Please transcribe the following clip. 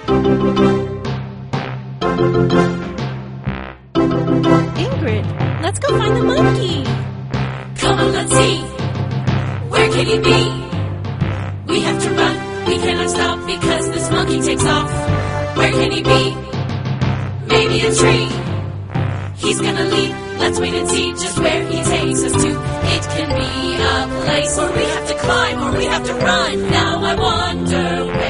Ingrid, let's go find the monkey. Come on, let's see. Where can he be? We have to run. We cannot stop because this monkey takes off. Where can he be? Maybe a tree. He's gonna leap. Let's wait and see just where he takes us to. It can be a place where we have to climb or we have to run. Now I wonder where